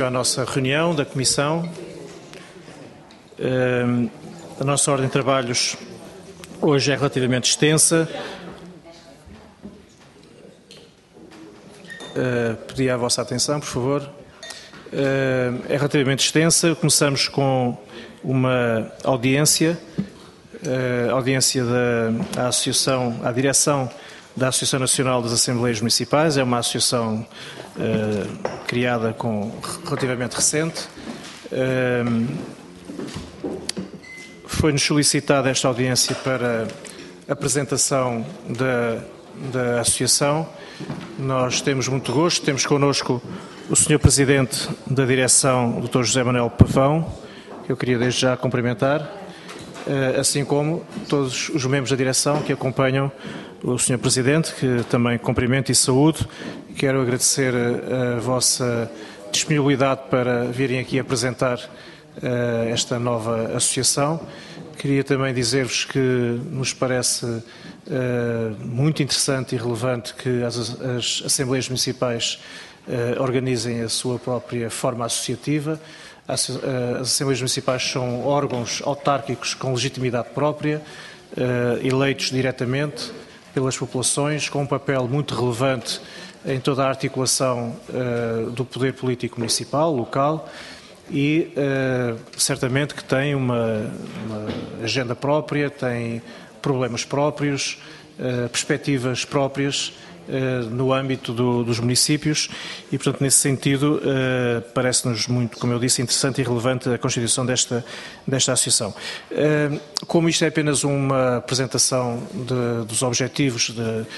à nossa reunião da Comissão. A nossa ordem de trabalhos hoje é relativamente extensa. Pedi a vossa atenção, por favor. É relativamente extensa. Começamos com uma audiência, da Associação, à direção da Associação Nacional das Assembleias Municipais. É uma associação criada relativamente recente. Foi-nos solicitada esta audiência para apresentação da associação. Nós temos muito gosto, temos connosco o Sr. Presidente da Direção, Dr. José Manuel Pavão, que eu queria desde já cumprimentar, assim como todos os membros da direção que acompanham o Sr. Presidente, que também cumprimento e saúdo. Quero agradecer a vossa disponibilidade para virem aqui apresentar esta nova associação. Queria também dizer-vos que nos parece muito interessante e relevante que as Assembleias Municipais organizem a sua própria forma associativa. As Assembleias Municipais são órgãos autárquicos com legitimidade própria, eleitos diretamente pelas populações, com um papel muito relevante em toda a articulação do poder político municipal, local, e certamente que tem uma agenda própria, tem problemas próprios, perspectivas próprias no âmbito dos municípios e, portanto, nesse sentido, parece-nos muito, como eu disse, interessante e relevante a constituição desta associação. Como isto é apenas uma apresentação dos objetivos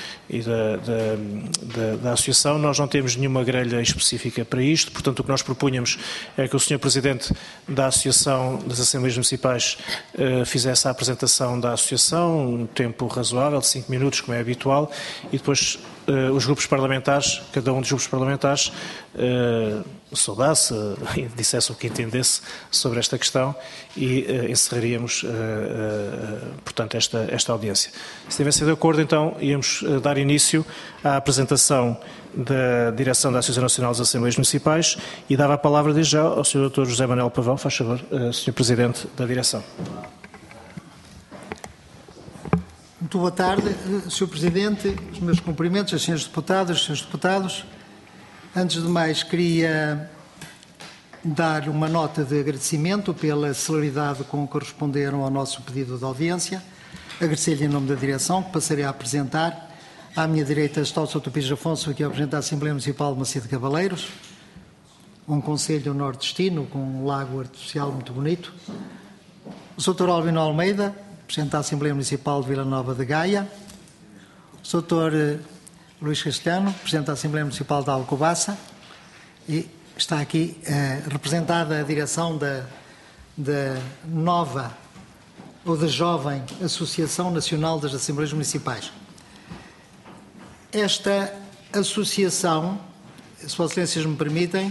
da associação, nós não temos nenhuma grelha específica para isto, portanto, o que nós propunhamos é que o Sr. Presidente da Associação das Assembleias Municipais fizesse a apresentação da associação, um tempo razoável, de 5 minutos, como é habitual, e depois os grupos parlamentares, cada um dos grupos parlamentares, saudasse e dissesse o que entendesse sobre esta questão e encerraríamos, portanto, esta audiência. Se estivessem de acordo, então, íamos dar início à apresentação da direção da Associação Nacional das Assembleias Municipais e dava a palavra desde já ao Sr. Dr. José Manuel Pavão. Faz favor, Sr. Presidente da direção. Muito boa tarde, Sr. Presidente, os meus cumprimentos aos senhores deputados, senhores deputados. Antes de mais, queria dar uma nota de agradecimento pela celeridade com que responderam ao nosso pedido de audiência. Agradecer-lhe em nome da direção, que passarei a apresentar. À minha direita está o Sr. Tupires Afonso, que representa a Assembleia Municipal de Macia de Cavaleiros, um concelho nordestino com um lago artificial muito bonito. O Sr. Albino Almeida, Presidente da Assembleia Municipal de Vila Nova de Gaia, o Dr. Luís Castelhano, Presidente da Assembleia Municipal de Alcobaça, e está aqui representada a direção da nova ou da jovem Associação Nacional das Assembleias Municipais. Esta associação, se Vossas Excelências me permitem,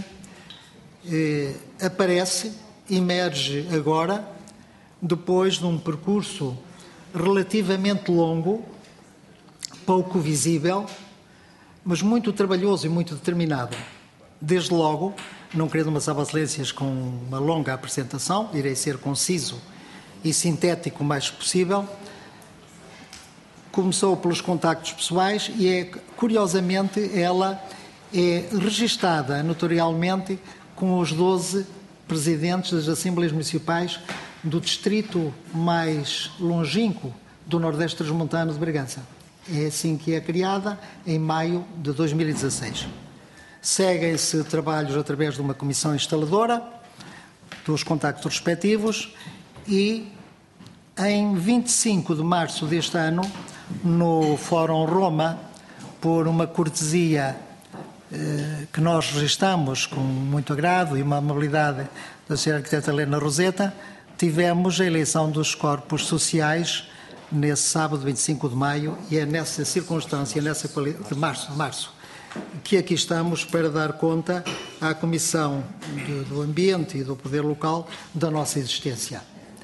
emerge agora depois de um percurso relativamente longo, pouco visível, mas muito trabalhoso e muito determinado. Desde logo, não querendo amassar Vossas Excelências com uma longa apresentação, irei ser conciso e sintético o mais possível. Começou pelos contactos pessoais e, curiosamente, ela é registada notarialmente com os 12 presidentes das Assembleias Municipais do distrito mais longínquo do Nordeste Transmontano de Bragança. É assim que é criada, em maio de 2016. Seguem-se trabalhos através de uma comissão instaladora, dos contactos respectivos, e em 25 de março deste ano, no Fórum Roma, por uma cortesia que nós registramos com muito agrado e uma amabilidade da Sra. Arquiteta Helena Roseta, tivemos a eleição dos corpos sociais nesse sábado, 25 de maio, e é nessa circunstância, de março, que aqui estamos para dar conta à Comissão do Ambiente e do Poder Local da nossa existência.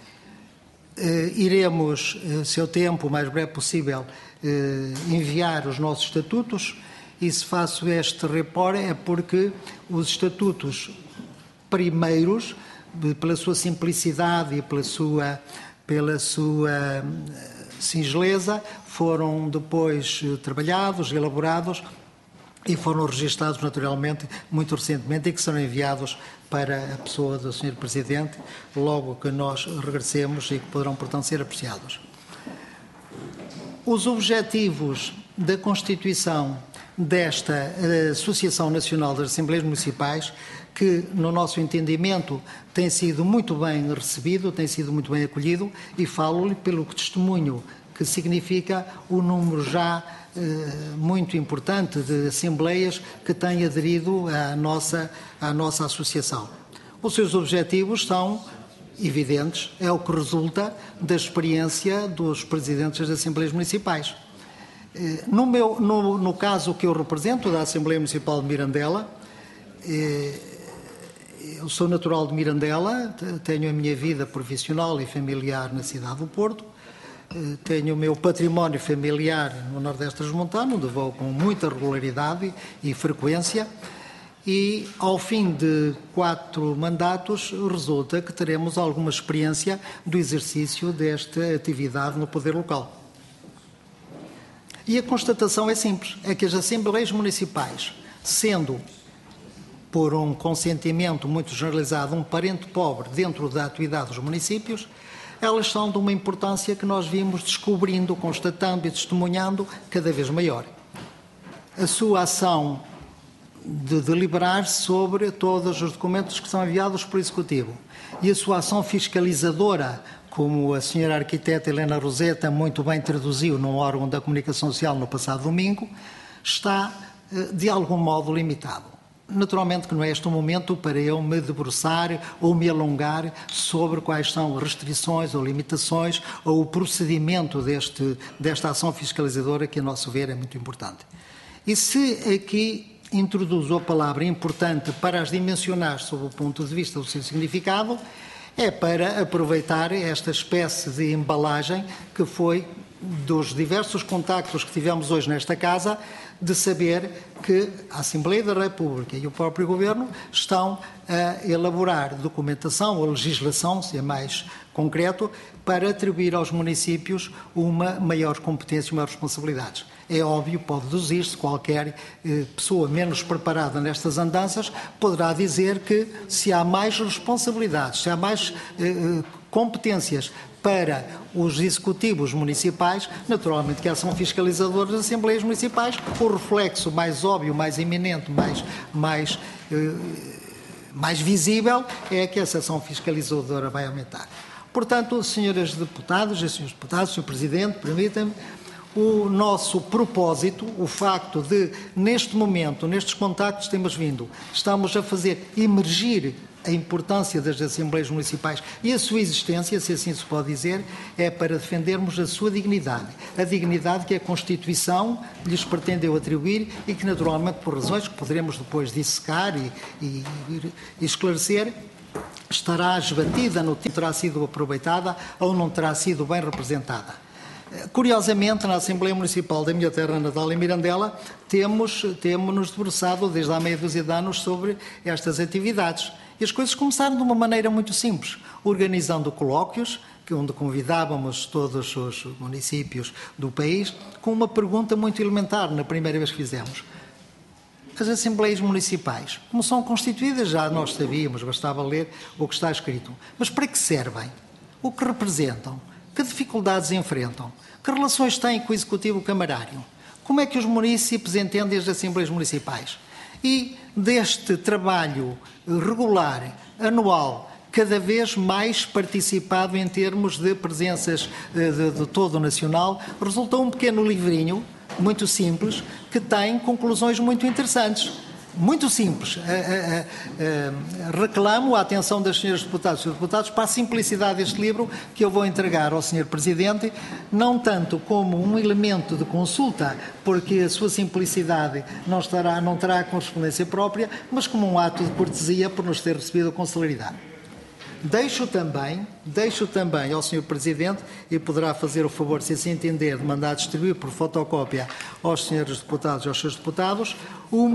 Iremos, se o tempo o mais breve possível, enviar os nossos estatutos, e se faço este report é porque os estatutos primeiros, pela sua simplicidade e pela sua singeleza, foram depois trabalhados, elaborados e foram registados naturalmente muito recentemente e que serão enviados para a pessoa do Sr. Presidente logo que nós regressemos e que poderão, portanto, ser apreciados. Os objetivos da constituição desta Associação Nacional das Assembleias Municipais, que, no nosso entendimento, tem sido muito bem recebido, tem sido muito bem acolhido, e falo-lhe pelo testemunho que significa o número já muito importante de assembleias que têm aderido à nossa associação. Os seus objetivos são evidentes, é o que resulta da experiência dos presidentes das Assembleias Municipais. No caso que eu represento, da Assembleia Municipal de Mirandela, eu sou natural de Mirandela, tenho a minha vida profissional e familiar na cidade do Porto, tenho o meu património familiar no Nordeste Transmontano, onde vou com muita regularidade e frequência, e ao fim de 4 mandatos resulta que teremos alguma experiência do exercício desta atividade no poder local. E a constatação é simples, é que as Assembleias Municipais, sendo por um consentimento muito generalizado um parente pobre dentro da atividade dos municípios, elas são de uma importância que nós vimos descobrindo, constatando e testemunhando cada vez maior. A sua ação de deliberar sobre todos os documentos que são enviados pelo Executivo e a sua ação fiscalizadora, como a senhora arquiteta Helena Roseta muito bem traduziu num órgão da comunicação social no passado domingo, está de algum modo limitado. Naturalmente que não é este o momento para eu me debruçar ou me alongar sobre quais são restrições ou limitações ou o procedimento desta ação fiscalizadora que, a nosso ver, é muito importante. E se aqui introduzo a palavra importante para as dimensionar sob o ponto de vista do seu significado, é para aproveitar esta espécie de embalagem que foi dos diversos contactos que tivemos hoje nesta casa, de saber que a Assembleia da República e o próprio Governo estão a elaborar documentação ou legislação, se é mais concreto, para atribuir aos municípios uma maior competência e maiores responsabilidades. É óbvio, pode deduzir-se, qualquer pessoa menos preparada nestas andanças poderá dizer que se há mais responsabilidades, se há mais competências para os executivos municipais, naturalmente que são fiscalizadores das Assembleias Municipais, o reflexo mais óbvio, mais iminente, mais visível é que essa ação fiscalizadora vai aumentar. Portanto, senhoras deputadas e senhores deputados, senhor Presidente, permitam-me, o nosso propósito, o facto de, neste momento, nestes contactos que temos vindo, estamos a fazer emergir a importância das Assembleias Municipais e a sua existência, se assim se pode dizer, é para defendermos a sua dignidade. A dignidade que a Constituição lhes pretendeu atribuir e que, naturalmente, por razões que poderemos depois dissecar e esclarecer, estará esbatida no tempo, terá sido aproveitada ou não terá sido bem representada. Curiosamente, na Assembleia Municipal da minha terra natal, em Mirandela, temos-nos debruçado desde há meia dúzia de anos sobre estas atividades. E as coisas começaram de uma maneira muito simples, organizando colóquios, onde convidávamos todos os municípios do país, com uma pergunta muito elementar, na primeira vez que fizemos. As Assembleias Municipais, como são constituídas, já nós sabíamos, bastava ler o que está escrito. Mas para que servem? O que representam? Que dificuldades enfrentam? Que relações têm com o Executivo camarário? Como é que os municípios entendem as Assembleias Municipais? E deste trabalho regular, anual, cada vez mais participado em termos de presenças de todo o nacional, resultou um pequeno livrinho, muito simples, que tem conclusões muito interessantes. Muito simples. Reclamo a atenção das senhoras deputadas e senhores deputados para a simplicidade deste livro que eu vou entregar ao senhor Presidente, não tanto como um elemento de consulta, porque a sua simplicidade não terá correspondência própria, mas como um ato de cortesia por nos ter recebido com celeridade. Deixo também ao Sr. Presidente, e poderá fazer o favor, se assim entender, de mandar distribuir por fotocópia aos senhores deputados e aos seus deputados, uma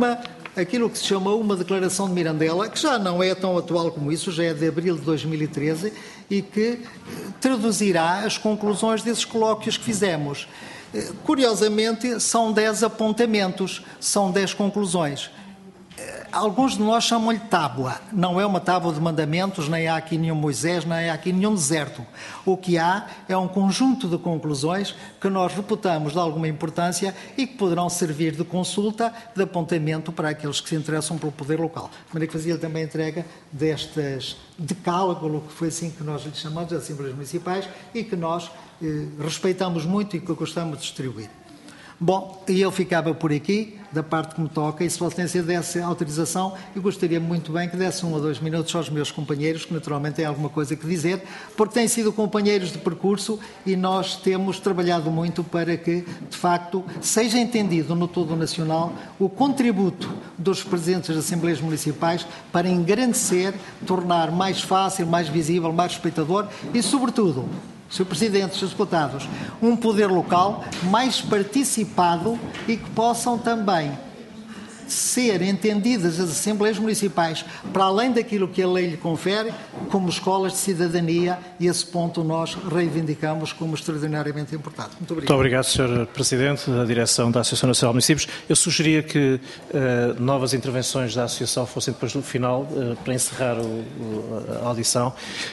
aquilo que se chama uma declaração de Mirandela, que já não é tão atual como isso, já é de abril de 2013, e que traduzirá as conclusões desses colóquios que fizemos. Curiosamente, são 10 apontamentos, são 10 conclusões. Alguns de nós chamam-lhe tábua. Não é uma tábua de mandamentos, nem há aqui nenhum Moisés, nem há aqui nenhum deserto. O que há é um conjunto de conclusões que nós reputamos de alguma importância e que poderão servir de consulta, de apontamento para aqueles que se interessam pelo poder local. De maneira que fazia-lhe também a entrega destas decálogo, que foi assim que nós lhe chamamos, das Assembleias Municipais, e que nós respeitamos muito e que gostamos de distribuir. Bom, e eu ficava por aqui, da parte que me toca, e se Vossa Excelência desse autorização, eu gostaria muito bem que desse 1 ou 2 minutos aos meus companheiros, que naturalmente têm alguma coisa que dizer, porque têm sido companheiros de percurso e nós temos trabalhado muito para que, de facto, seja entendido no todo nacional o contributo dos presidentes das Assembleias Municipais para engrandecer, tornar mais fácil, mais visível, mais respeitador e, sobretudo, Sr. Presidente, Srs. Deputados, um poder local mais participado e que possam também ser entendidas as Assembleias Municipais, para além daquilo que a lei lhe confere, como escolas de cidadania, e esse ponto nós reivindicamos como extraordinariamente importante. Muito obrigado. Muito obrigado, Sr. Presidente da Direção da Associação Nacional de Municípios. Eu sugeria que novas intervenções da Associação fossem depois do final, para encerrar a audição,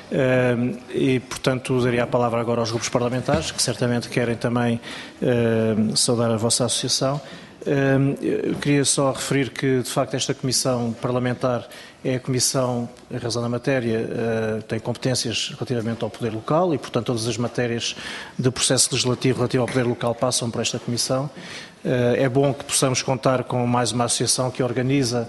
e, portanto, daria a palavra agora aos grupos parlamentares, que certamente querem também saudar a vossa associação. Eu queria só referir que, de facto, esta Comissão Parlamentar é a Comissão, em razão da matéria, tem competências relativamente ao poder local e, portanto, todas as matérias do processo legislativo relativo ao poder local passam por esta Comissão. É bom que possamos contar com mais uma associação que organiza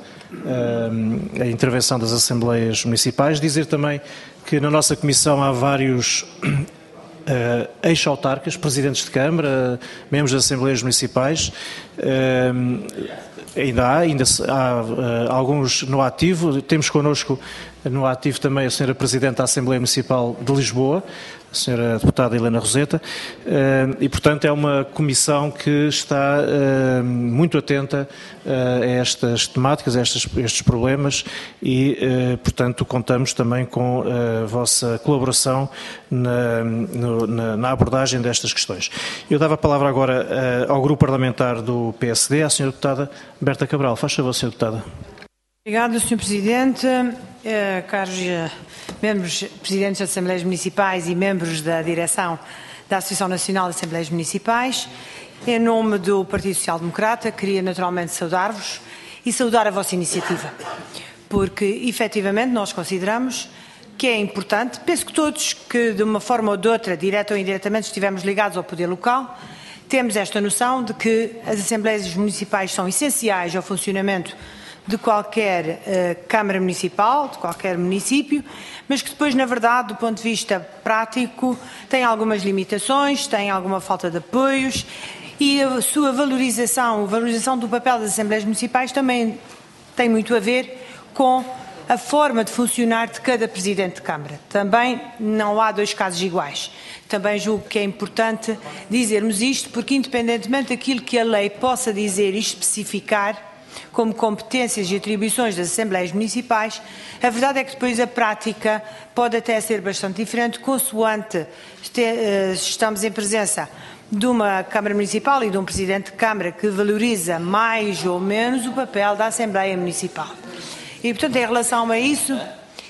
a intervenção das Assembleias Municipais. Dizer também que na nossa Comissão há vários ex-autarcas, presidentes de Câmara, membros das Assembleias Municipais, ainda há alguns no ativo. Temos connosco no ativo também a Sra. Presidente da Assembleia Municipal de Lisboa, a Sra. Deputada Helena Roseta, e, portanto, é uma comissão que está muito atenta a estas temáticas, a estes problemas e, portanto, contamos também com a vossa colaboração na abordagem destas questões. Eu dava a palavra agora ao grupo parlamentar do PSD, à Sra. Deputada Berta Cabral. Faz favor, Sra. Deputada. Obrigada, Sr. Presidente. Caros membros, presidentes das Assembleias Municipais e membros da direção da Associação Nacional de Assembleias Municipais, em nome do Partido Social Democrata, queria naturalmente saudar-vos e saudar a vossa iniciativa, porque efetivamente nós consideramos que é importante, penso que todos que de uma forma ou de outra, direta ou indiretamente, estivemos ligados ao poder local, temos esta noção de que as Assembleias Municipais são essenciais ao funcionamento de qualquer Câmara Municipal, de qualquer município, mas que depois, na verdade, do ponto de vista prático, tem algumas limitações, tem alguma falta de apoios e a sua valorização do papel das Assembleias Municipais também tem muito a ver com a forma de funcionar de cada Presidente de Câmara. Também não há dois casos iguais. Também julgo que é importante dizermos isto, porque independentemente daquilo que a lei possa dizer e especificar, como competências e atribuições das Assembleias Municipais, a verdade é que depois a prática pode até ser bastante diferente, consoante estamos em presença de uma Câmara Municipal e de um Presidente de Câmara que valoriza mais ou menos o papel da Assembleia Municipal. E, portanto, em relação a isso,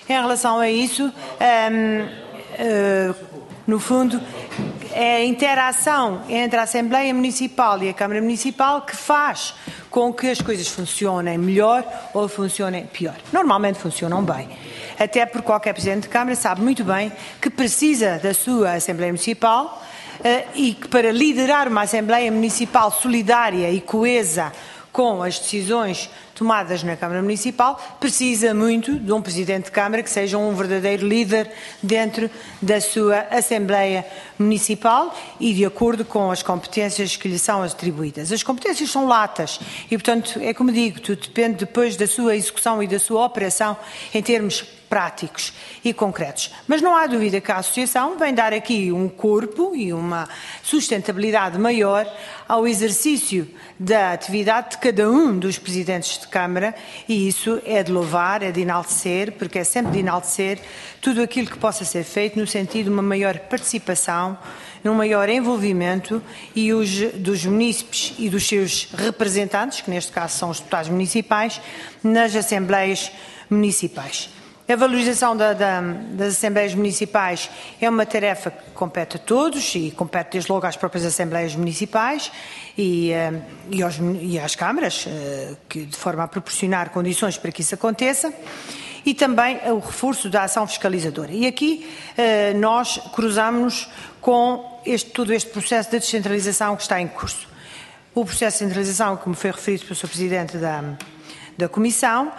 no fundo, é a interação entre a Assembleia Municipal e a Câmara Municipal que faz com que as coisas funcionem melhor ou funcionem pior. Normalmente funcionam bem, até porque qualquer Presidente de Câmara sabe muito bem que precisa da sua Assembleia Municipal e que para liderar uma Assembleia Municipal solidária e coesa com as decisões tomadas na Câmara Municipal, precisa muito de um Presidente de Câmara que seja um verdadeiro líder dentro da sua Assembleia Municipal e de acordo com as competências que lhe são atribuídas. As competências são latas e, portanto, é como digo, tudo depende depois da sua execução e da sua operação em termos práticos e concretos. Mas não há dúvida que a Associação vem dar aqui um corpo e uma sustentabilidade maior ao exercício da atividade de cada um dos presidentes de Câmara, e isso é de louvar, é de enaltecer, porque é sempre de enaltecer tudo aquilo que possa ser feito no sentido de uma maior participação, num maior envolvimento e dos munícipes e dos seus representantes, que neste caso são os deputados municipais, nas assembleias municipais. A valorização das Assembleias Municipais é uma tarefa que compete a todos e compete desde logo às próprias Assembleias Municipais e às câmaras, de forma a proporcionar condições para que isso aconteça, e também o reforço da ação fiscalizadora. E aqui nós cruzamos com todo este processo de descentralização que está em curso. O processo de descentralização, como foi referido pelo Sr. Presidente da Comissão,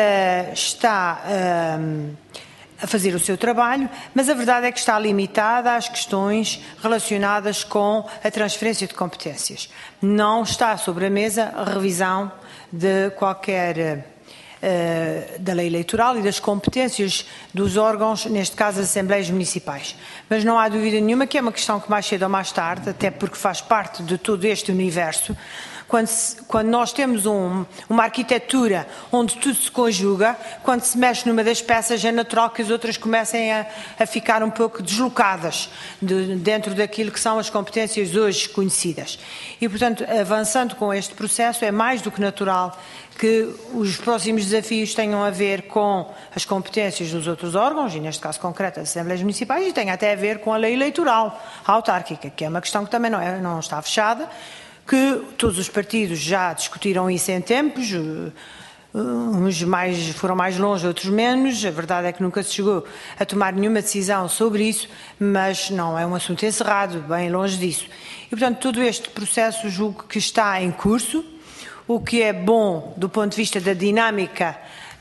está a fazer o seu trabalho, mas a verdade é que está limitada às questões relacionadas com a transferência de competências. Não está sobre a mesa a revisão de qualquer da lei eleitoral e das competências dos órgãos, neste caso as Assembleias Municipais. Mas não há dúvida nenhuma que é uma questão que mais cedo ou mais tarde, até porque faz parte de todo este universo, quando nós temos uma arquitetura onde tudo se conjuga, quando se mexe numa das peças, é natural que as outras comecem a ficar um pouco deslocadas dentro daquilo que são as competências hoje conhecidas. E, portanto, avançando com este processo, é mais do que natural que os próximos desafios tenham a ver com as competências dos outros órgãos, e neste caso concreto as Assembleias Municipais, e tenha até a ver com a lei eleitoral autárquica, que é uma questão que também não está fechada, que todos os partidos já discutiram isso em tempos, uns foram mais longe, outros menos. A verdade é que nunca se chegou a tomar nenhuma decisão sobre isso, mas não é um assunto encerrado, bem longe disso. E, portanto, todo este processo julgo que está em curso, o que é bom do ponto de vista da dinâmica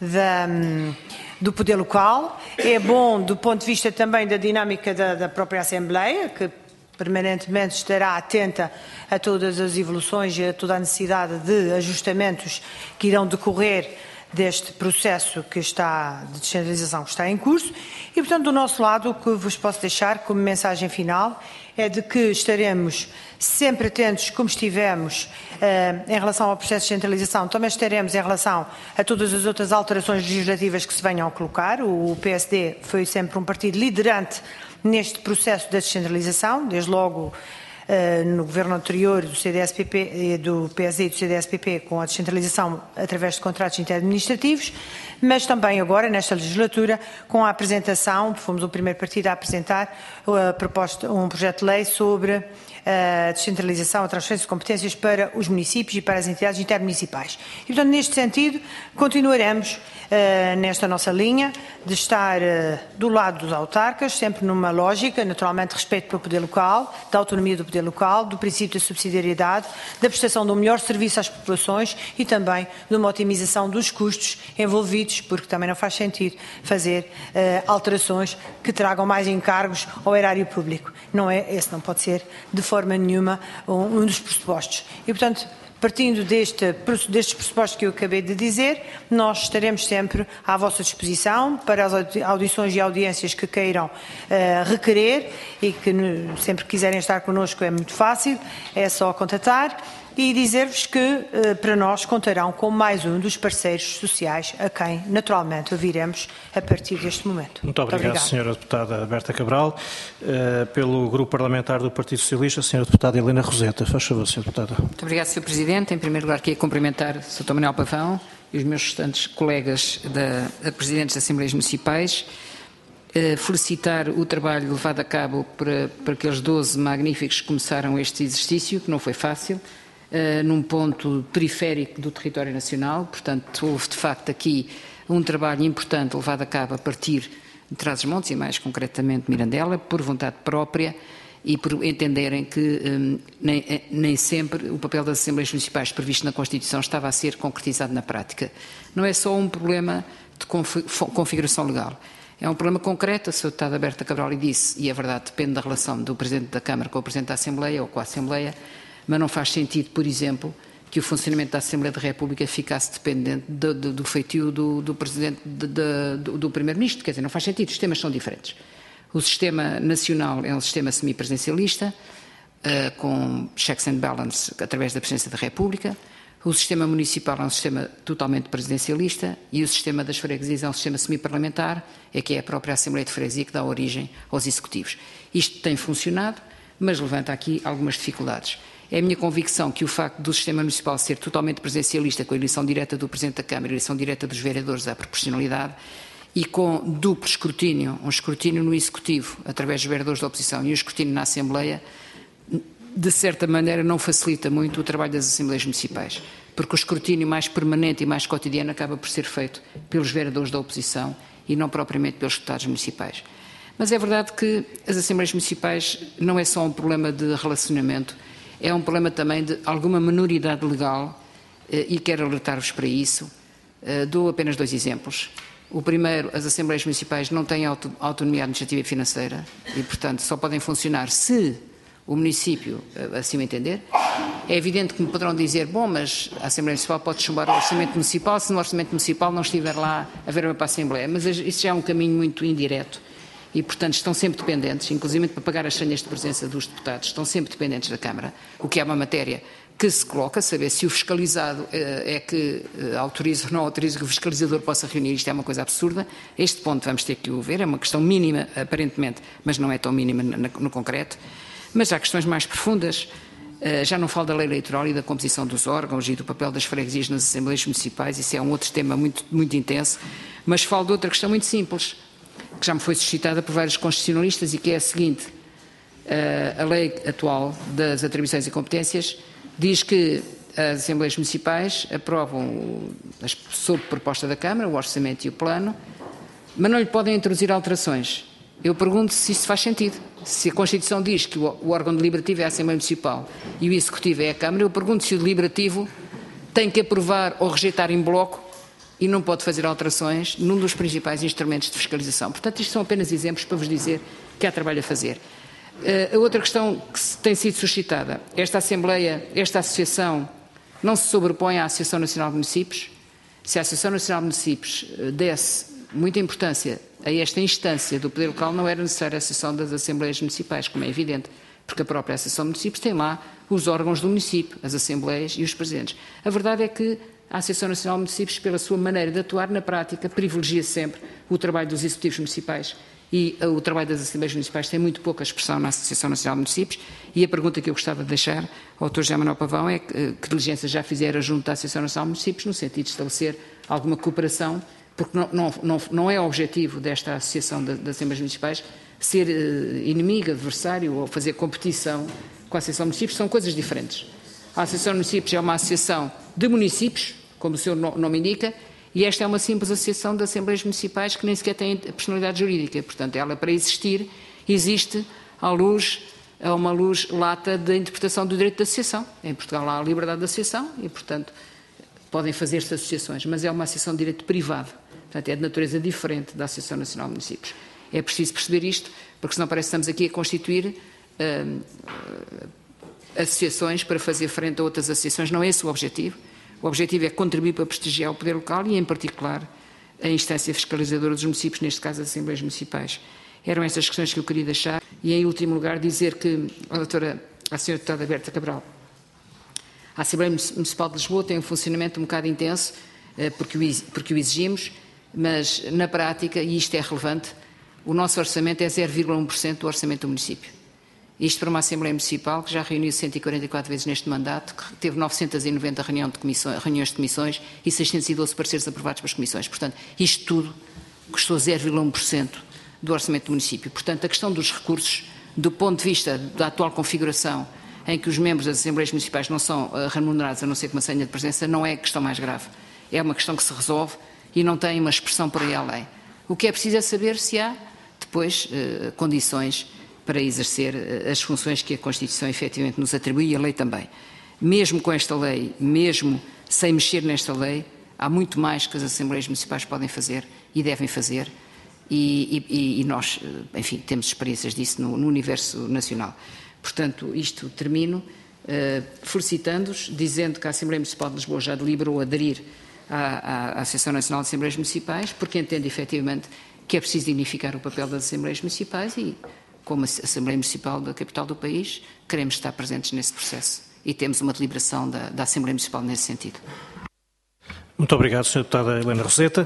do poder local, é bom do ponto de vista também da dinâmica da própria Assembleia, que permanentemente estará atenta a todas as evoluções e a toda a necessidade de ajustamentos que irão decorrer deste processo de descentralização que está em curso. E, portanto, do nosso lado, o que vos posso deixar como mensagem final é de que estaremos sempre atentos, como estivemos em relação ao processo de descentralização, também estaremos em relação a todas as outras alterações legislativas que se venham a colocar. O PSD foi sempre um partido liderante neste processo da descentralização, desde logo no governo anterior do CDS-PP, do PSD e do CDS-PP, com a descentralização através de contratos interadministrativos, mas também agora, nesta legislatura, com a apresentação, fomos o primeiro partido a apresentar um projeto de lei sobre a descentralização, a transferência de competências para os municípios e para as entidades intermunicipais. E, portanto, neste sentido, continuaremos nesta nossa linha de estar do lado dos autarcas, sempre numa lógica, naturalmente, de respeito pelo poder local, da autonomia do poder local, do princípio da subsidiariedade, da prestação de um melhor serviço às populações e também de uma otimização dos custos envolvidos, porque também não faz sentido fazer alterações que tragam mais encargos ao erário público. Esse não pode ser, de forma nenhuma, um dos pressupostos. E, portanto, partindo destes pressupostos que eu acabei de dizer, nós estaremos sempre à vossa disposição para as audições e audiências que queiram requerer e que sempre que quiserem estar connosco é muito fácil, é só contatar e dizer-vos que para nós contarão com mais um dos parceiros sociais a quem naturalmente ouviremos a partir deste momento. Muito obrigado, Sra. Deputada Berta Cabral. Pelo Grupo Parlamentar do Partido Socialista, a Sra. Deputada Helena Roseta. Faz favor, Sra. Deputada. Muito obrigado, Sr. Presidente. Em primeiro lugar, queria cumprimentar o Sr. Manuel Pavão e os meus restantes colegas Presidentes das Assembleias Municipais, felicitar o trabalho levado a cabo por aqueles 12 magníficos que começaram este exercício, que não foi fácil, num ponto periférico do território nacional. Portanto, houve de facto aqui um trabalho importante levado a cabo a partir de Trás-os-Montes e mais concretamente Mirandela, por vontade própria e por entenderem que nem sempre o papel das Assembleias Municipais previsto na Constituição estava a ser concretizado na prática. Não é só um problema de configuração legal. É um problema concreto, a Sra. Deputada Berta Cabral lhe disse, e é verdade, depende da relação do Presidente da Câmara com o Presidente da Assembleia ou com a Assembleia, mas não faz sentido, por exemplo, que o funcionamento da Assembleia da República ficasse dependente do feitio do Presidente, do Primeiro-Ministro. Quer dizer, não faz sentido, os sistemas são diferentes. O sistema nacional é um sistema semipresidencialista, com checks and balance através da Presidência da República. O sistema municipal é um sistema totalmente presidencialista e o sistema das freguesias é um sistema semiparlamentar, que é a própria Assembleia de Freguesia que dá origem aos executivos. Isto tem funcionado, mas levanta aqui algumas dificuldades. É a minha convicção que o facto do sistema municipal ser totalmente presidencialista, com a eleição direta do Presidente da Câmara, a eleição direta dos vereadores à proporcionalidade, e com duplo escrutínio, um escrutínio no Executivo, através dos vereadores da oposição, e um escrutínio na Assembleia, de certa maneira não facilita muito o trabalho das Assembleias Municipais, porque o escrutínio mais permanente e mais cotidiano acaba por ser feito pelos vereadores da oposição e não propriamente pelos deputados municipais. Mas é verdade que as Assembleias Municipais não é só um problema de relacionamento, é um problema também de alguma minoridade legal e quero alertar-vos para isso. Dou apenas 2 exemplos. O primeiro, as Assembleias Municipais não têm autonomia administrativa e financeira e, portanto, só podem funcionar se o município assim o entender. É evidente que me poderão dizer, bom, mas a Assembleia Municipal pode chumbar o Orçamento Municipal se no Orçamento Municipal não estiver lá a verba para a Assembleia, mas isso já é um caminho muito indireto. E, portanto, estão sempre dependentes, inclusive para pagar as senhas de presença dos deputados, estão sempre dependentes da Câmara, o que é uma matéria que se coloca, saber se o fiscalizado é que autoriza ou não autoriza que o fiscalizador possa reunir, isto é uma coisa absurda. Este ponto vamos ter que o ver, é uma questão mínima, aparentemente, mas não é tão mínima no concreto. Mas há questões mais profundas, já não falo da lei eleitoral e da composição dos órgãos e do papel das freguesias nas Assembleias Municipais, isso é um outro tema muito, muito intenso, mas falo de outra questão muito simples, que já me foi suscitada por vários constitucionalistas e que é a seguinte: a lei atual das atribuições e competências diz que as Assembleias Municipais aprovam, sob proposta da Câmara, o orçamento e o plano, mas não lhe podem introduzir alterações. Eu pergunto se isso faz sentido. Se a Constituição diz que o órgão deliberativo é a Assembleia Municipal e o Executivo é a Câmara, eu pergunto se o deliberativo tem que aprovar ou rejeitar em bloco e não pode fazer alterações num dos principais instrumentos de fiscalização. Portanto, isto são apenas exemplos para vos dizer que há trabalho a fazer. A outra questão que tem sido suscitada, esta associação não se sobrepõe à Associação Nacional de Municípios. Se a Associação Nacional de Municípios desse muita importância a esta instância do poder local, não era necessária a Associação das Assembleias Municipais, como é evidente, porque a própria Associação de Municípios tem lá os órgãos do município, as Assembleias e os Presidentes. A verdade é que a Associação Nacional de Municípios, pela sua maneira de atuar na prática, privilegia sempre o trabalho dos Executivos Municipais e o trabalho das Assembleias Municipais tem muito pouca expressão na Associação Nacional de Municípios. E a pergunta que eu gostava de deixar ao Dr. José Manuel Pavão é que diligências já fizeram junto à Associação Nacional de Municípios no sentido de estabelecer alguma cooperação, porque não é o objetivo desta Associação das Assembleias Municipais ser inimigo, adversário ou fazer competição com a Associação de Municípios, são coisas diferentes. A Associação de Municípios é uma associação de municípios, como o seu nome indica, e esta é uma simples associação de Assembleias Municipais que nem sequer tem personalidade jurídica. Portanto, ela, para existir, existe à uma luz lata da interpretação do direito de associação. Em Portugal há a liberdade de associação e, portanto, podem fazer-se associações, mas é uma associação de direito privado. Portanto, é de natureza diferente da Associação Nacional de Municípios. É preciso perceber isto, porque senão parece que estamos aqui a constituir associações para fazer frente a outras associações. Não é esse o objetivo. O objetivo é contribuir para prestigiar o poder local e, em particular, a instância fiscalizadora dos municípios, neste caso as Assembleias Municipais. Eram essas questões que eu queria deixar. E, em último lugar, dizer que a senhora deputada Berta Cabral, a Assembleia Municipal de Lisboa tem um funcionamento um bocado intenso, porque o exigimos, mas, na prática, e isto é relevante, o nosso orçamento é 0,1% do orçamento do município. Isto para uma Assembleia Municipal que já reuniu 144 vezes neste mandato, que teve 990 reuniões de comissões e 612 pareceres aprovados pelas comissões. Portanto, isto tudo custou 0,1% do orçamento do município. Portanto, a questão dos recursos, do ponto de vista da atual configuração, em que os membros das Assembleias Municipais não são remunerados a não ser com uma senha de presença, não é a questão mais grave. É uma questão que se resolve e não tem uma expressão por aí além. O que é preciso é saber se há, depois, condições para exercer as funções que a Constituição efetivamente nos atribui e a lei também. Mesmo com esta lei, mesmo sem mexer nesta lei, há muito mais que as Assembleias Municipais podem fazer e devem fazer e nós, enfim, temos experiências disso no universo nacional. Portanto, isto termino felicitando-os, dizendo que a Assembleia Municipal de Lisboa já deliberou aderir à Associação Nacional de Assembleias Municipais, porque entende efetivamente que é preciso dignificar o papel das Assembleias Municipais e, como a Assembleia Municipal da capital do país, queremos estar presentes nesse processo e temos uma deliberação da Assembleia Municipal nesse sentido. Muito obrigado, Sra. Deputada Helena Roseta.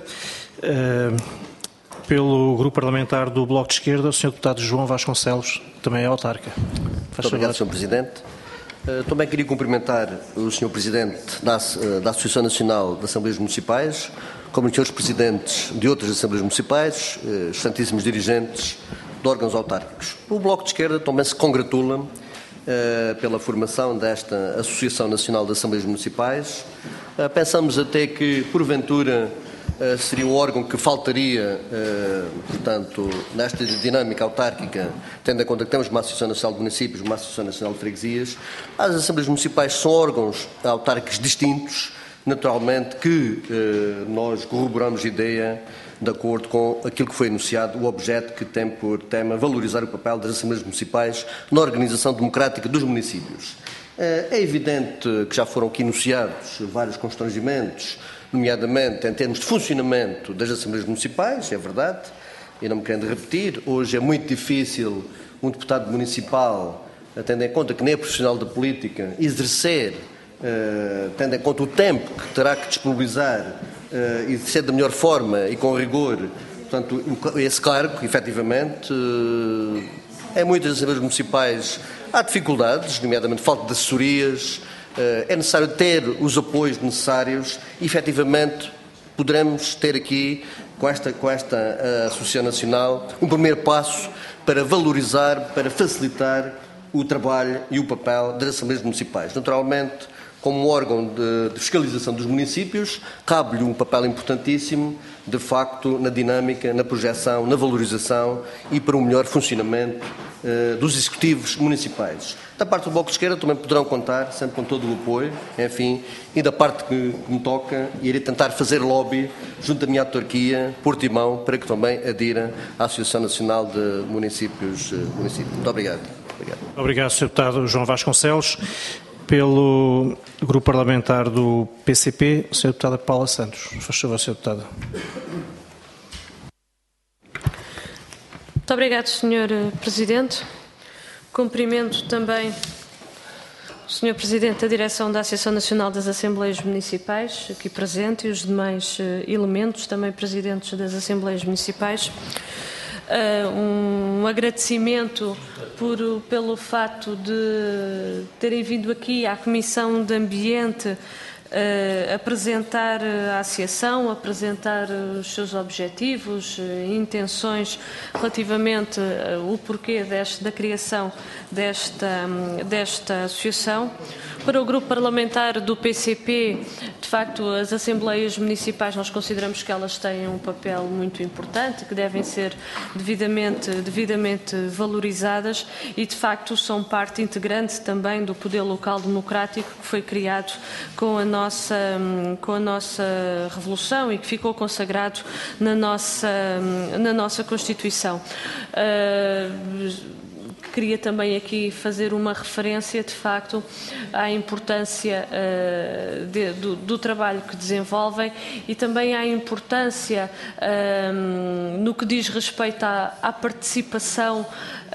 Pelo Grupo Parlamentar do Bloco de Esquerda, o Sr. Deputado João Vasconcelos, também é autarca. Muito obrigado, Sr. Presidente. Também queria cumprimentar o Sr. Presidente da Associação Nacional de Assembleias Municipais, como os senhores Presidentes de outras Assembleias Municipais, os santíssimos dirigentes de órgãos autárquicos. O Bloco de Esquerda também se congratula pela formação desta Associação Nacional de Assembleias Municipais. Pensamos até que, porventura, seria o órgão que faltaria, portanto, nesta dinâmica autárquica, tendo em conta que temos uma Associação Nacional de Municípios, uma Associação Nacional de Freguesias. As Assembleias Municipais são órgãos autárquicos distintos, naturalmente que nós corroboramos a ideia de acordo com aquilo que foi enunciado, o objeto que tem por tema valorizar o papel das Assembleias Municipais na organização democrática dos municípios. É evidente que já foram aqui enunciados vários constrangimentos, nomeadamente em termos de funcionamento das Assembleias Municipais, é verdade, e não me querendo repetir, hoje é muito difícil um deputado municipal, tendo em conta que nem é profissional da política, exercer, tendo em conta o tempo que terá que disponibilizar, exercer da melhor forma e com rigor, portanto, esse cargo, efetivamente, em muitas Assembleias Municipais há dificuldades, nomeadamente falta de assessorias. É necessário ter os apoios necessários e, efetivamente, poderemos ter aqui, com esta Associação Nacional, um primeiro passo para valorizar, para facilitar o trabalho e o papel das Assembleias Municipais. Naturalmente, como órgão de fiscalização dos municípios, cabe-lhe um papel importantíssimo, de facto, na dinâmica, na projeção, na valorização e para um melhor funcionamento dos executivos municipais. Da parte do Bloco de Esquerda também poderão contar, sempre com todo o apoio, enfim, e da parte que me toca, irei tentar fazer lobby junto à minha autarquia, Portimão, para que também adira à Associação Nacional de Municípios. Muito obrigado. Obrigado, Sr. Deputado João Vasconcelos. Pelo Grupo Parlamentar do PCP, a Sra. Deputada Paula Santos. Faz favor, Sra. Deputada. Muito obrigado, Sr. Presidente. Cumprimento também o Sr. Presidente da Direção da Associação Nacional das Assembleias Municipais, aqui presente, e os demais elementos, também presidentes das Assembleias Municipais. Um agradecimento pelo fato de terem vindo aqui à Comissão de Ambiente apresentar a Associação, apresentar os seus objetivos, intenções relativamente ao porquê da criação desta Associação. Para o Grupo Parlamentar do PCP, de facto, as Assembleias Municipais, nós consideramos que elas têm um papel muito importante, que devem ser devidamente valorizadas e, de facto, são parte integrante também do poder local democrático que foi criado com a nossa Revolução e que ficou consagrado na nossa Constituição. Queria também aqui fazer uma referência, de facto, à importância do trabalho que desenvolvem e também à importância no que diz respeito à participação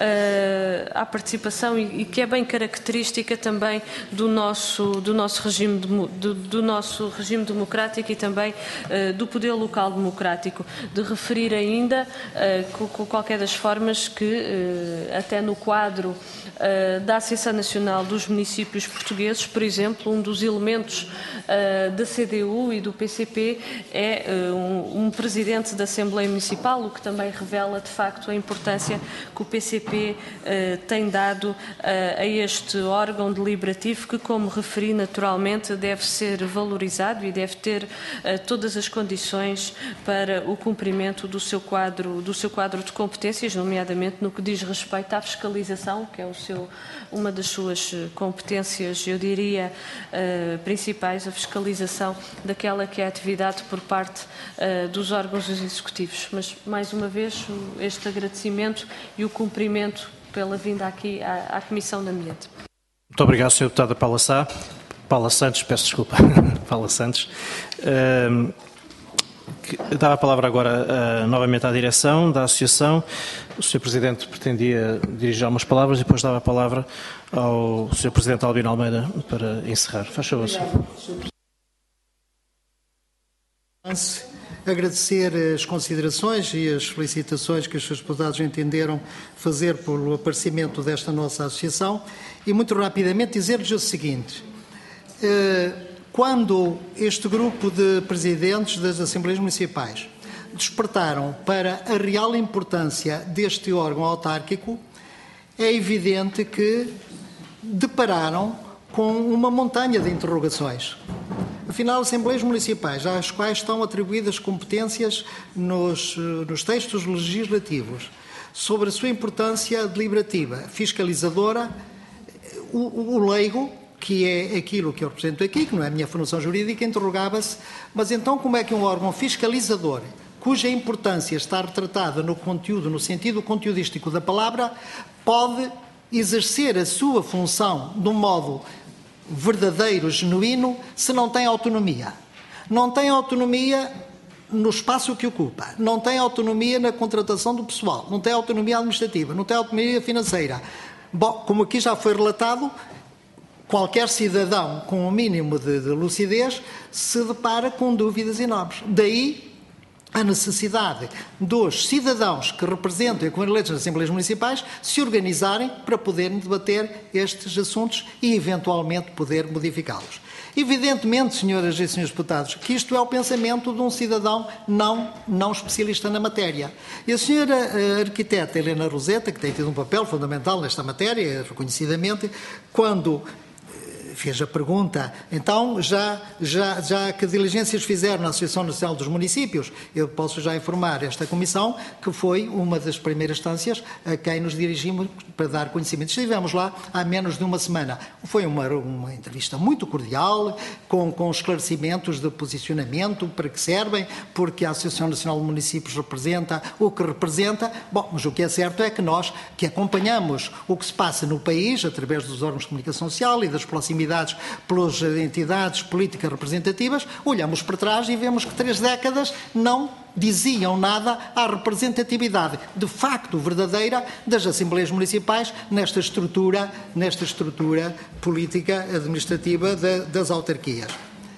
e que é bem característica também do nosso regime democrático e também do poder local democrático. De referir ainda, com qualquer das formas, que até no quadro da Associação Nacional dos Municípios Portugueses, por exemplo, um dos elementos da CDU e do PCP é um presidente da Assembleia Municipal, o que também revela, de facto, a importância que o PCP tem dado a este órgão deliberativo que, como referi, naturalmente deve ser valorizado e deve ter todas as condições para o cumprimento do seu quadro de competências, nomeadamente no que diz respeito à fiscalização, que é uma das suas competências, eu diria, principais, a fiscalização daquela que é a atividade por parte dos órgãos executivos. Mas, mais uma vez, este agradecimento e o cumprimento pela vinda aqui à Comissão de Ambiente. Muito obrigado, Sr. Deputado Paula Santos, peço desculpa, Paula Santos. Dava a palavra agora novamente à direção da Associação. O Sr. Presidente pretendia dirigir algumas palavras e depois dava a palavra ao Sr. Presidente Albino Almeida para encerrar. Faz favor, Sr. Agradecer as considerações e as felicitações que os seus deputados entenderam fazer pelo aparecimento desta nossa associação e muito rapidamente dizer-lhes o seguinte. Quando este grupo de presidentes das Assembleias Municipais despertaram para a real importância deste órgão autárquico, é evidente que depararam com uma montanha de interrogações. Afinal, Assembleias Municipais, às quais estão atribuídas competências nos textos legislativos, sobre a sua importância deliberativa, fiscalizadora, o leigo, que é aquilo que eu represento aqui, que não é a minha formação jurídica, interrogava-se, mas então como é que um órgão fiscalizador, cuja importância está retratada no conteúdo, no sentido conteudístico da palavra, pode exercer a sua função de um modo verdadeiro, genuíno, se não tem autonomia? Não tem autonomia no espaço que ocupa, não tem autonomia na contratação do pessoal, não tem autonomia administrativa, não tem autonomia financeira. Bom, como aqui já foi relatado, qualquer cidadão com um mínimo de lucidez se depara com dúvidas enormes. Daí a necessidade dos cidadãos que representam e que foram eleitos nas Assembleias Municipais se organizarem para poderem debater estes assuntos e, eventualmente, poder modificá-los. Evidentemente, senhoras e senhores deputados, que isto é o pensamento de um cidadão não especialista na matéria. E a senhora arquiteta Helena Roseta, que tem tido um papel fundamental nesta matéria, reconhecidamente, quando fez a pergunta, então, já que diligências fizeram na Associação Nacional dos Municípios, eu posso já informar esta Comissão que foi uma das primeiras instâncias a quem nos dirigimos para dar conhecimento. Estivemos lá há menos de uma semana. Foi uma entrevista muito cordial, com esclarecimentos de posicionamento, para que servem, porque a Associação Nacional de Municípios representa o que representa. Bom, mas o que é certo é que nós, que acompanhamos o que se passa no país, através dos órgãos de comunicação social e das proximidades pelas entidades políticas representativas, olhamos para trás e vemos que 3 décadas não diziam nada à representatividade, de facto verdadeira, das Assembleias Municipais nesta estrutura política administrativa das autarquias.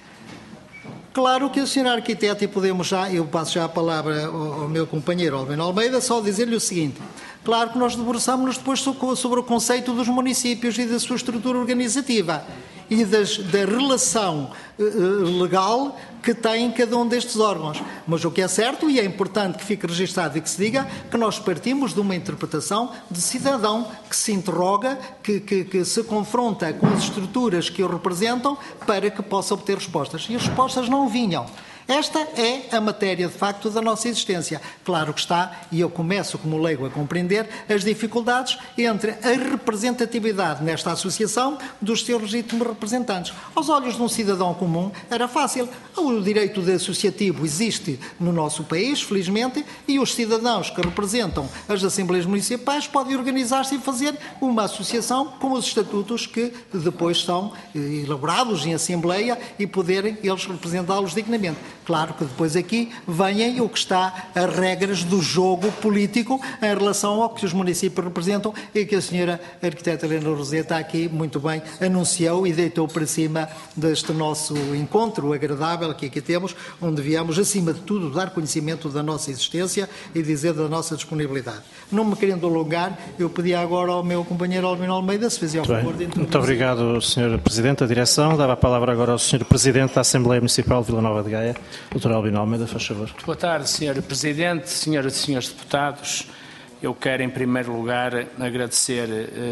Claro que a senhora arquiteta, e podemos já, eu passo já a palavra ao meu companheiro Albino Almeida, só dizer-lhe o seguinte. Claro que nós debruçamos-nos depois sobre o conceito dos municípios e da sua estrutura organizativa e da relação legal que tem cada um destes órgãos. Mas o que é certo, e é importante que fique registado e que se diga, que nós partimos de uma interpretação de cidadão que se interroga, que se confronta com as estruturas que o representam para que possa obter respostas. E as respostas não vinham. Esta é a matéria, de facto, da nossa existência. Claro que está, e eu começo como leigo a compreender, as dificuldades entre a representatividade nesta associação dos seus legítimos representantes. Aos olhos de um cidadão comum era fácil. O direito de associativo existe no nosso país, felizmente, e os cidadãos que representam as Assembleias Municipais podem organizar-se e fazer uma associação com os estatutos que depois são elaborados em Assembleia e poderem eles representá-los dignamente. Claro que depois aqui vêm o que está as regras do jogo político em relação ao que os municípios representam e que a senhora arquiteta Helena Roseta aqui muito bem anunciou e deitou para cima deste nosso encontro agradável que aqui temos, onde viemos, acima de tudo, dar conhecimento da nossa existência e dizer da nossa disponibilidade. Não me querendo alongar, eu pedi agora ao meu companheiro Albino Almeida se fazia o favor de introduzir. Muito obrigado, Sr. Presidente da Direção. Dava a palavra agora ao Sr. Presidente da Assembleia Municipal de Vila Nova de Gaia. Dr. Albino Almeida, faz favor. Boa tarde, Sr. Presidente, senhoras e senhores deputados. Eu quero, em primeiro lugar, agradecer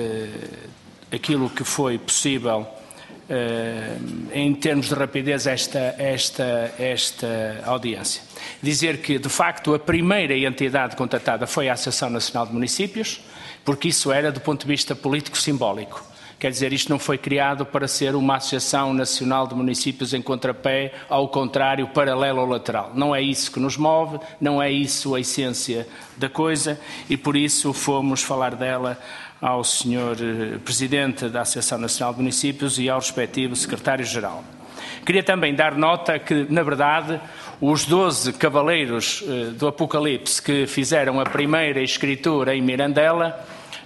aquilo que foi possível, em termos de rapidez, esta audiência. Dizer que, de facto, a primeira entidade contatada foi a Associação Nacional de Municípios, porque isso era, do ponto de vista político, simbólico. Quer dizer, isto não foi criado para ser uma Associação Nacional de Municípios em contrapé, ao contrário, paralelo ou lateral. Não é isso que nos move, não é isso a essência da coisa, e por isso fomos falar dela ao Sr. Presidente da Associação Nacional de Municípios e ao respectivo Secretário-Geral. Queria também dar nota que, na verdade, os 12 cavaleiros do Apocalipse que fizeram a primeira escritura em Mirandela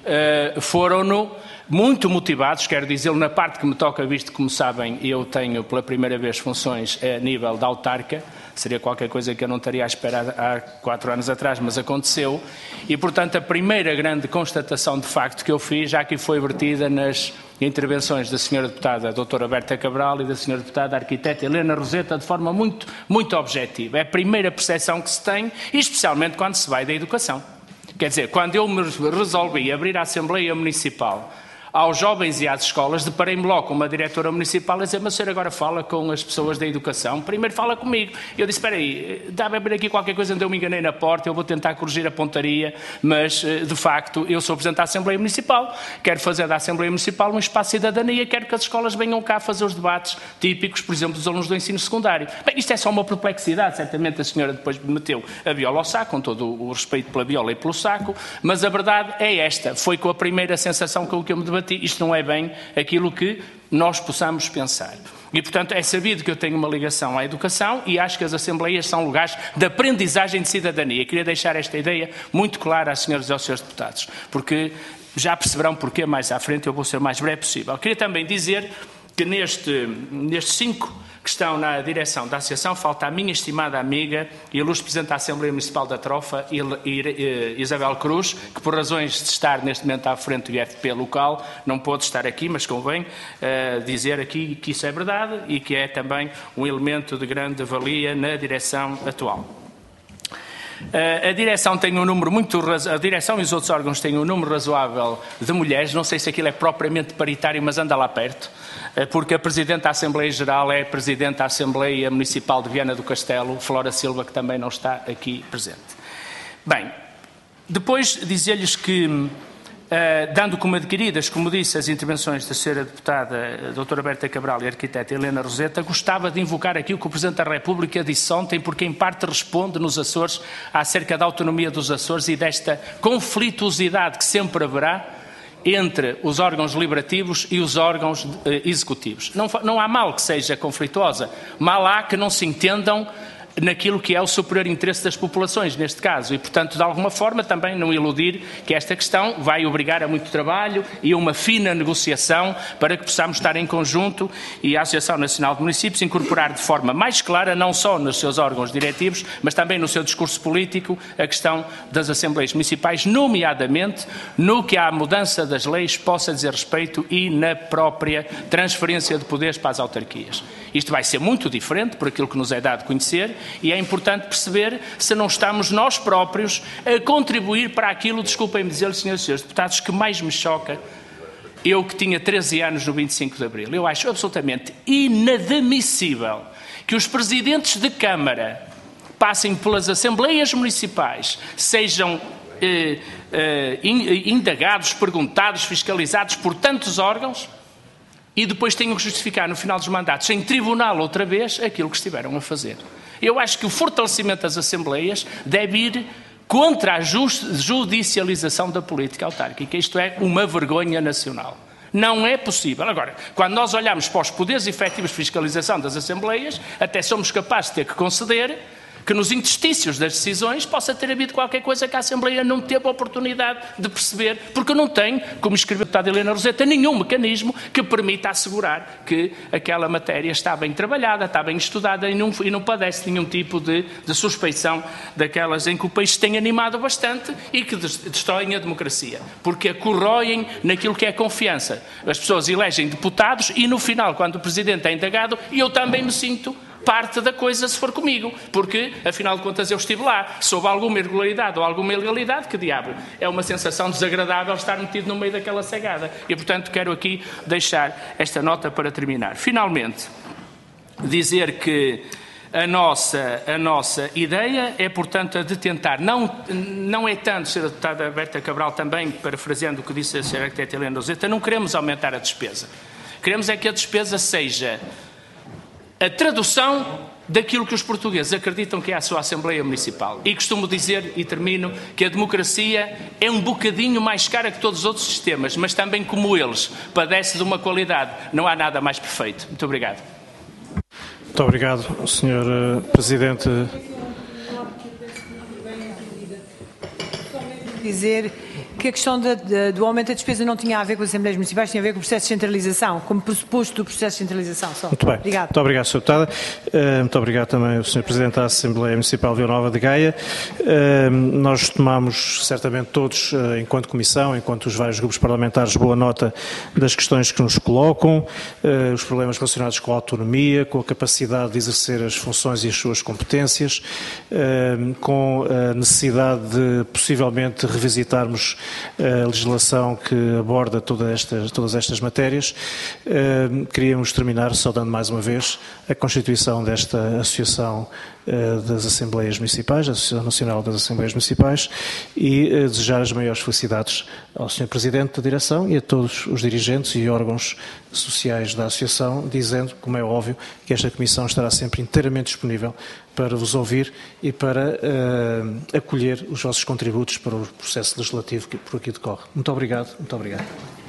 foram muito motivados, quero dizer, na parte que me toca, visto que, como sabem, eu tenho pela primeira vez funções a nível da autarca, seria qualquer coisa que eu não estaria à espera há 4 anos atrás, mas aconteceu, e portanto a primeira grande constatação de facto que eu fiz já aqui foi vertida nas intervenções da Sra. Deputada Doutora Berta Cabral e da Sra. Deputada Arquiteta Helena Roseta de forma muito objetiva. É a primeira percepção que se tem, e especialmente quando se vai da educação. Quer dizer, quando eu me resolvi abrir a Assembleia Municipal aos jovens e às escolas, deparei-me logo com uma diretora municipal a dizer: mas o senhor agora fala com as pessoas da educação, primeiro fala comigo. Eu disse: espera aí, dá-me a abrir aqui qualquer coisa onde eu me enganei na porta, eu vou tentar corrigir a pontaria, mas de facto eu sou Presidente da Assembleia Municipal, quero fazer da Assembleia Municipal um espaço de cidadania, quero que as escolas venham cá fazer os debates típicos, por exemplo, dos alunos do ensino secundário. Bem, isto é só uma perplexidade, certamente a senhora depois meteu a viola ao saco, com todo o respeito pela viola e pelo saco, mas a verdade é esta, foi com a primeira sensação com que eu me debati. Isto não é bem aquilo que nós possamos pensar. E, portanto, é sabido que eu tenho uma ligação à educação e acho que as Assembleias são lugares de aprendizagem de cidadania. Queria deixar esta ideia muito clara às senhoras e aos senhores deputados, porque já perceberão porquê mais à frente, eu vou ser o mais breve possível. Queria também dizer que nestes 5 que estão na direção da Associação, falta a minha estimada amiga e ilustre Presidente da Assembleia Municipal da Trofa, Isabel Cruz, que por razões de estar neste momento à frente do IFP local, não pôde estar aqui, mas convém dizer aqui que isso é verdade e que é também um elemento de grande valia na direção atual. A direção tem um número a direção e os outros órgãos têm um número razoável de mulheres, não sei se aquilo é propriamente paritário, mas anda lá perto, porque a Presidente da Assembleia Geral é a Presidente da Assembleia Municipal de Viana do Castelo, Flora Silva, que também não está aqui presente. Bem, depois dizer-lhes que, dando como adquiridas, como disse, as intervenções da Sra. Deputada Doutora Berta Cabral e a Arquiteta Helena Roseta, gostava de invocar aqui o que o Presidente da República disse ontem, porque em parte responde nos Açores acerca da autonomia dos Açores e desta conflituosidade que sempre haverá entre os órgãos deliberativos e os órgãos executivos. Não há mal que seja conflituosa, mal há que não se entendam naquilo que é o superior interesse das populações, neste caso, e, portanto, de alguma forma também não iludir que esta questão vai obrigar a muito trabalho e a uma fina negociação para que possamos estar em conjunto e a Associação Nacional de Municípios incorporar de forma mais clara, não só nos seus órgãos diretivos, mas também no seu discurso político, a questão das Assembleias Municipais, nomeadamente no que à mudança das leis possa dizer respeito e na própria transferência de poderes para as autarquias. Isto vai ser muito diferente por aquilo que nos é dado a conhecer e é importante perceber se não estamos nós próprios a contribuir para aquilo, desculpem-me dizer-lhe, senhores e senhores deputados, que mais me choca. Eu que tinha 13 anos no 25 de Abril, eu acho absolutamente inadmissível que os presidentes de Câmara passem pelas Assembleias Municipais, sejam indagados, perguntados, fiscalizados por tantos órgãos, e depois tenham que justificar no final dos mandatos em tribunal outra vez aquilo que estiveram a fazer. Eu acho que o fortalecimento das Assembleias deve ir contra a judicialização da política autárquica. Isto é uma vergonha nacional. Não é possível. Agora, quando nós olhamos para os poderes efetivos de fiscalização das Assembleias, até somos capazes de ter que conceder que nos interstícios das decisões possa ter havido qualquer coisa que a Assembleia não teve a oportunidade de perceber, porque não tem, como escreveu a deputada Helena Roseta, nenhum mecanismo que permita assegurar que aquela matéria está bem trabalhada, está bem estudada e não padece nenhum tipo de suspeição daquelas em que o país se tem animado bastante e que destroem a democracia, porque a corroem naquilo que é confiança. As pessoas elegem deputados e no final, quando o Presidente é indagado, eu também me sinto parte da coisa se for comigo, porque, afinal de contas, eu estive lá. Se houve alguma irregularidade ou alguma ilegalidade, que diabo? É uma sensação desagradável estar metido no meio daquela cegada. E, portanto, quero aqui deixar esta nota para terminar. Finalmente, dizer que A nossa ideia é, portanto, a de tentar, não é tanto, Sra. Deputada Berta Cabral, também, parafraseando o que disse a Sra. Arquiteta Helena Roseta, não queremos aumentar a despesa. Queremos é que a despesa seja a tradução daquilo que os portugueses acreditam que é a sua Assembleia Municipal. E costumo dizer, e termino, que a democracia é um bocadinho mais cara que todos os outros sistemas, mas também, como eles, padece de uma qualidade. Não há nada mais perfeito. Muito obrigado. Muito obrigado, Sr. Presidente. Dizer que a questão do aumento da despesa não tinha a ver com as Assembleias Municipais, tinha a ver com o processo de centralização, como pressuposto do processo de centralização. Só. Muito bem. Obrigado. Muito obrigado, Sr. Deputada. Muito obrigado também ao Sr. Presidente da Assembleia Municipal de Vila Nova de Gaia. Nós tomamos, certamente todos, enquanto Comissão, enquanto os vários grupos parlamentares, boa nota das questões que nos colocam, os problemas relacionados com a autonomia, com a capacidade de exercer as funções e as suas competências, com a necessidade de, possivelmente, revisitarmos a legislação que aborda todas estas matérias. Queríamos terminar saudando mais uma vez a constituição desta Associação das Assembleias Municipais, a Associação Nacional das Assembleias Municipais, e desejar as maiores felicidades ao Sr. Presidente da Direção e a todos os dirigentes e órgãos sociais da Associação, dizendo, como é óbvio, que esta Comissão estará sempre inteiramente disponível para vos ouvir e para acolher os vossos contributos para o processo legislativo que por aqui decorre. Muito obrigado. Muito obrigado.